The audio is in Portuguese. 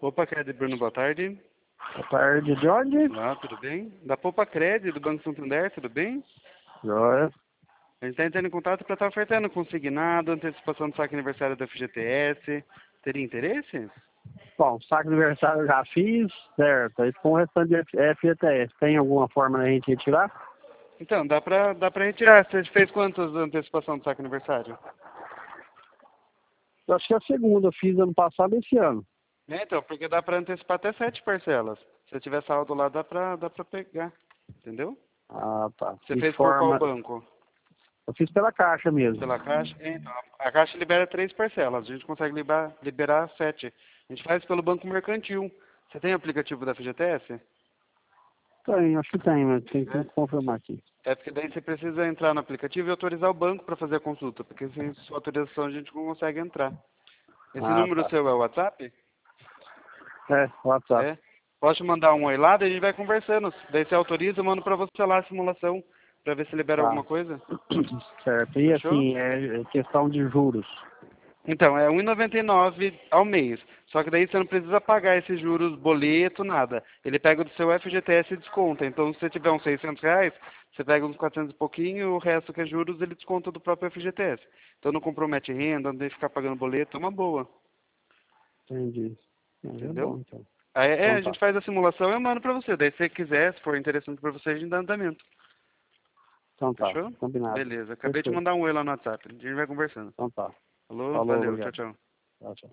Opa, Cred, Bruno, boa tarde. Boa tarde, de onde? Olá, tudo bem? Da Poupa Cred, do Banco Santander, tudo bem? Joia. A gente está entrando em contato para estar ofertando consignado, antecipação do saque aniversário da FGTS. Teria interesse? Bom, saco de aniversário eu já fiz, certo. Aí com o restante de FGTS, tem alguma forma da gente retirar? Então, dá pra retirar. Você fez quantas de antecipação do saque aniversário? Eu acho que a segunda eu fiz ano passado e esse ano. Então, porque dá para antecipar até 7 parcelas. Se tiver saldo lá, dá pra pegar. Entendeu? Ah, tá. Você E fez por qual forma. banco? Eu fiz pela Caixa mesmo. Pela Caixa? Então, a Caixa libera 3 parcelas. A gente consegue liberar 7. A gente faz pelo Banco Mercantil. Você tem aplicativo da FGTS? Tem, acho que tem, mas tem que É. confirmar aqui. É porque daí você precisa entrar no aplicativo e autorizar o banco para fazer a consulta, porque sem sua autorização a gente não consegue entrar. Esse Ah, número tá. seu é o WhatsApp? É, WhatsApp. É. Posso te mandar um oi lá, daí a gente vai conversando. Daí você autoriza, eu mando para você lá a simulação, para ver se libera Tá. alguma coisa. Certo. E Fechou? assim, é questão de juros. Então, é 1,99 ao mês. Só que daí você não precisa pagar esses juros, boleto, nada. Ele pega do seu FGTS e desconta. Então, se você tiver uns R$ 600, você pega uns 400 e pouquinho, o resto que é juros, ele desconta do próprio FGTS. Então, não compromete renda, não tem que ficar pagando boleto, é uma boa. Entendi. Mas é bom, Entendeu? então. Aí, Então a tá. gente faz a simulação e eu mando pra você. Daí, se você quiser, se for interessante pra você, a gente dá andamento. Então tá. Fechou? Combinado. Beleza. Acabei de Perfeito. mandar um oi lá no WhatsApp. A gente vai conversando. Então tá. Falou, Falou, valeu, tchau, obrigado. tchau. Tchau, tchau.